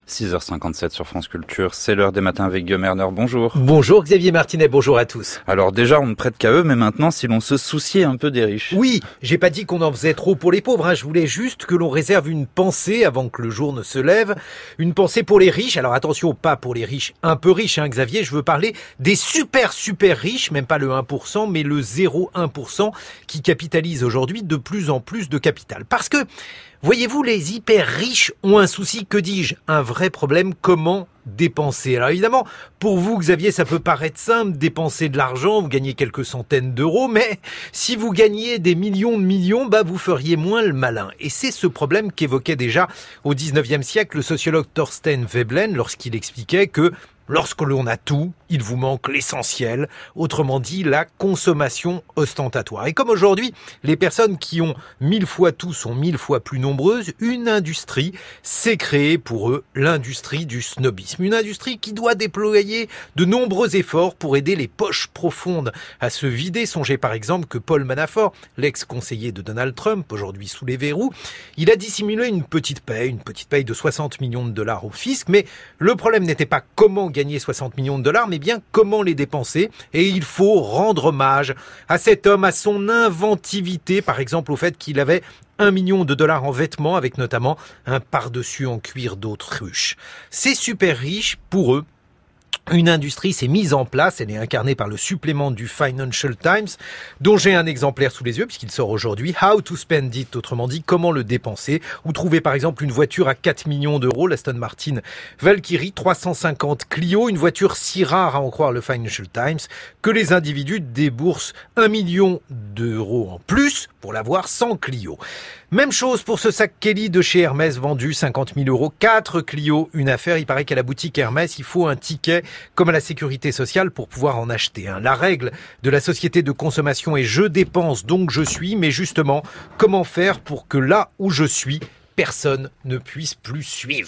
6h57 sur France Culture, c'est l'heure des matins avec Guillaume Erner, bonjour. Bonjour Xavier Martinet, bonjour à tous. Alors déjà, on ne prête qu'à eux, mais maintenant, si l'on se souciait un peu des riches. Oui, j'ai pas dit qu'on en faisait trop pour les pauvres, je voulais juste que l'on réserve une pensée avant que le jour ne se lève. Une pensée pour les riches, alors attention, pas pour les riches un peu riches, Xavier, je veux parler des super riches, même pas le 1%, mais le 0,1% qui capitalisent aujourd'hui de plus en plus de capital. Parce que, voyez-vous, les hyper riches ont un souci, que dis-je, un vrai problème, comment dépenser. Alors évidemment, pour vous Xavier, ça peut paraître simple, dépenser de l'argent, vous gagnez quelques centaines d'euros, mais si vous gagniez des millions de millions, vous feriez moins le malin. Et c'est ce problème qu'évoquait déjà au 19e siècle le sociologue Thorstein Veblen lorsqu'il expliquait que lorsque l'on a tout, il vous manque l'essentiel, autrement dit la consommation ostentatoire. Et comme aujourd'hui, les personnes qui ont 1000 fois tout sont 1000 fois plus nombreuses, une industrie s'est créée pour eux, l'industrie du snobisme. Une industrie qui doit déployer de nombreux efforts pour aider les poches profondes à se vider. Songez par exemple que Paul Manafort, l'ex-conseiller de Donald Trump, aujourd'hui sous les verrous, il a dissimulé une petite paye de 60 millions de dollars au fisc, mais le problème n'était pas comment gagner 60 millions de dollars, mais bien comment les dépenser. Et il faut rendre hommage à cet homme, à son inventivité, par exemple au fait qu'il avait 1 million de dollars en vêtements, avec notamment un pardessus en cuir d'autruche. Ces super riches, pour eux, une industrie s'est mise en place, elle est incarnée par le supplément du Financial Times, dont j'ai un exemplaire sous les yeux, puisqu'il sort aujourd'hui, How to Spend It, autrement dit, comment le dépenser. Vous trouvez par exemple une voiture à 4 millions d'euros, l'Aston Martin Valkyrie, 350 Clio, une voiture si rare à en croire le Financial Times, que les individus déboursent 1 million d'euros en plus pour l'avoir sans Clio. Même chose pour ce sac Kelly de chez Hermès vendu 50 000 euros, 4 Clio, une affaire. Il paraît qu'à la boutique Hermès, il faut un ticket comme à la sécurité sociale pour pouvoir en acheter un. La règle de la société de consommation est je dépense donc je suis, mais justement, comment faire pour que là où je suis, personne ne puisse plus suivre ?